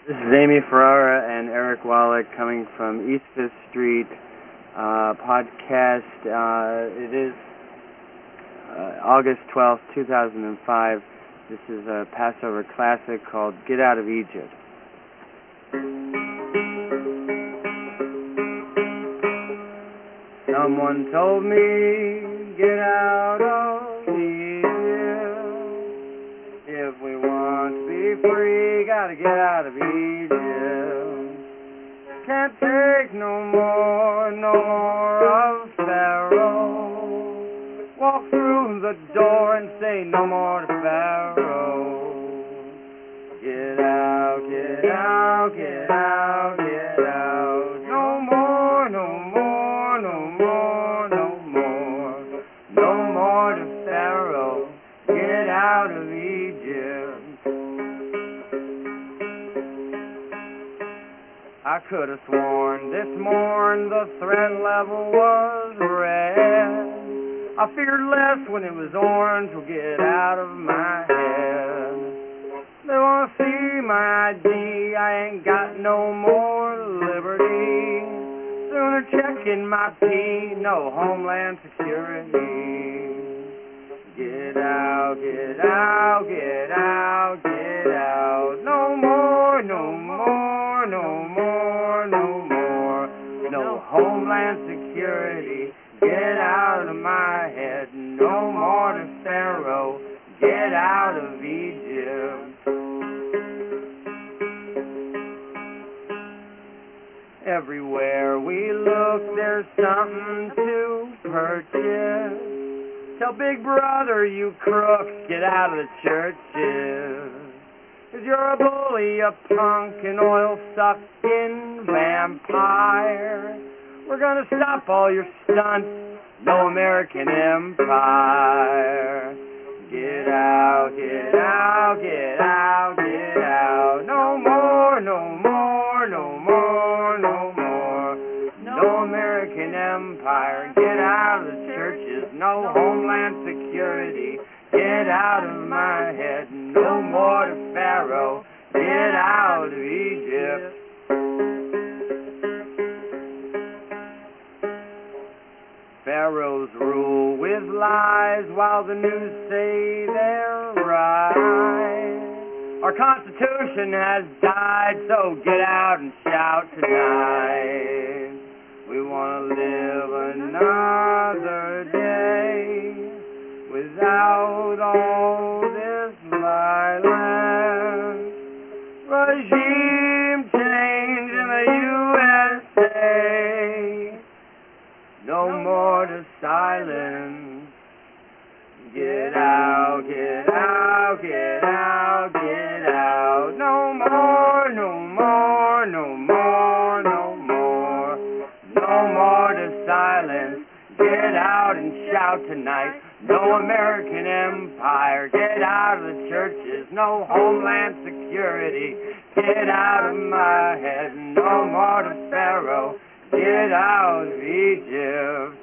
This is Amy Ferrara and Eric Wallach coming from East 5th Street podcast. It is August 12th, 2005. This is a Passover classic called Get Out of Egypt. Someone told me, get out of Egypt. If we want to be free, gotta get out of Egypt. Can't take no more of Pharaoh. Walk through the door and say no more to Pharaoh. Get out, get out, get out, get out. No more, no more, no more, no more. No more to Pharaoh. Get out of Egypt. I could have sworn this morn the threat level was red. I feared less when it was orange. Will get out of my head. They want to see my ID. I ain't got no more liberty. Sooner checking my P. No Homeland Security. Get out, get out, get out, get out. No more, no more, no more, no more. No Homeland Security. Get out of my head. No more to Pharaoh. Get out of Egypt. Everywhere we look, there's something to purchase. Tell Big Brother, you crooks, get out of the churches. 'Cause you're a bully, a punk, an oil-sucking vampire. We're gonna stop all your stunts, no American empire. Get out, get out, get out, get out. No more, no more, no more, no more. No American empire. Get out of the churches, no Homeland Security. Get out of my head, no more to Pharaoh. Get out of Egypt. Pharaohs rule with lies while the news say they're right. Our Constitution has died, so get out and shout tonight. We want to live another day without all this violence. Regime change in the USA. No more to silence. Get out, get out, get out, get out. No more, no more, no more, no more. No more to silence. Get out and shout tonight. No American empire. Get out of the churches. No Homeland Security. Get out of my head. No more to Pharaoh. Get out of Egypt.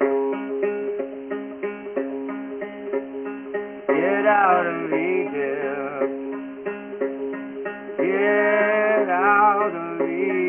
Get out of Egypt. Get out of Egypt.